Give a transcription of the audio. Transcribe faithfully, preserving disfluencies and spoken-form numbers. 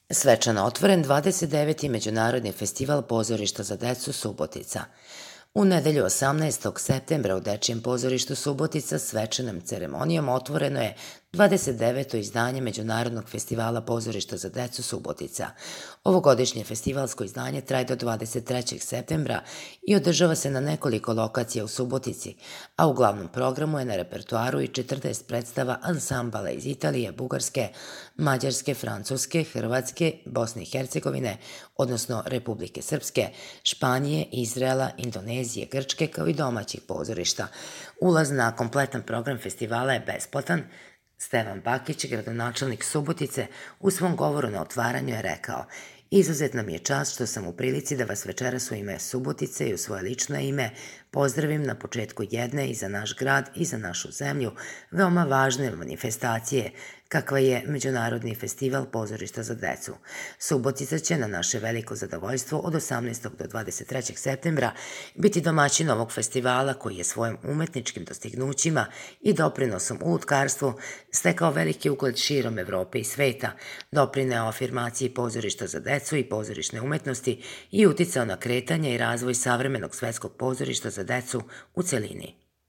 Svečano otvoren dvadeset deveti. Međunarodni festival pozorišta za decu Subotica. U nedelju osamnaestog septembra u Dečijem pozorištu Subotica svečanom ceremonijom otvoreno je dvadeset deveto izdanje Međunarodnog festivala pozorišta za decu Subotica. Ovogodišnje festivalsko izdanje traje do dvadeset trećeg septembra i održava se na nekoliko lokacija u Subotici, a u glavnom programu je na repertoaru i četrnaest predstava ansambala iz Italije, Bugarske, Mađarske, Francuske, Hrvatske, Bosne i Hercegovine, odnosno Republike Srpske, Španije, Izraela, Indonezije, Grčke, kao i domaćih pozorišta. Ulaz na kompletan program festivala je besplatan. Stevan Bakić, gradonačelnik Subotice, u svom govoru na otvaranju je rekao: "Izuzetna mi je čast što sam u prilici da vas večeras u ime Subotice i u svoje lično ime pozdravim na početku jedne i za naš grad i za našu zemlju veoma važne manifestacije kakva je Međunarodni festival pozorišta za decu. Subotica će na naše veliko zadovoljstvo od osamnaestog do dvadeset trećeg septembra biti domaćin ovog festivala koji je svojim umetničkim dostignućima i doprinosom u lutkarstvu stekao veliki ugled širom Evrope i sveta, doprineo afirmaciji pozorišta za decu i pozorišne umetnosti i uticao na kretanje i razvoj savremenog svetskog pozorišta za decu u celini."